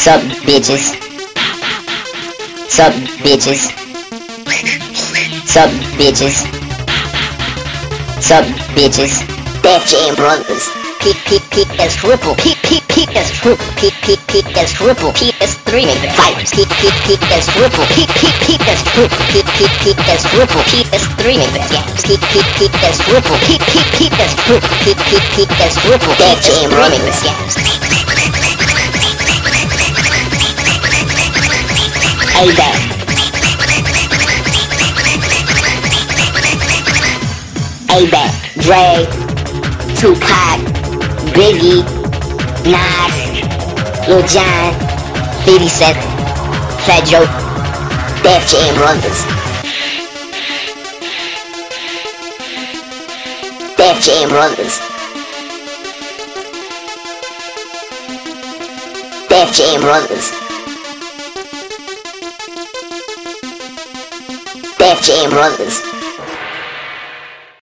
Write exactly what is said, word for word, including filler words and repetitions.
Sup, bitches. Sup, bitches. Sup, bitches. Sup, bitches. Def Jam Brothers. P P P S triple. P P P S triple. P P P S triple. P S three nigga fighters. P P P S triple. P P P S triple. P P P S triple. P S three nigga games. P P P S triple. P P P S triple. P P P S triple. Def Jam Brothers games. A-Back. A-Back. Dre. Tupac. Biggie. Nas. Lil Jon. fifty Cent. Fat Joe. Def Jam Brothers. Def Jam Brothers. Def Jam Brothers. Def Jam Brothers.